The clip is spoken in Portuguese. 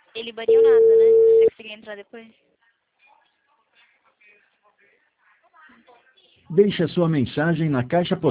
Ele baniu nada, né? Você conseguiu entrar depois? Deixe a sua mensagem na caixa postal.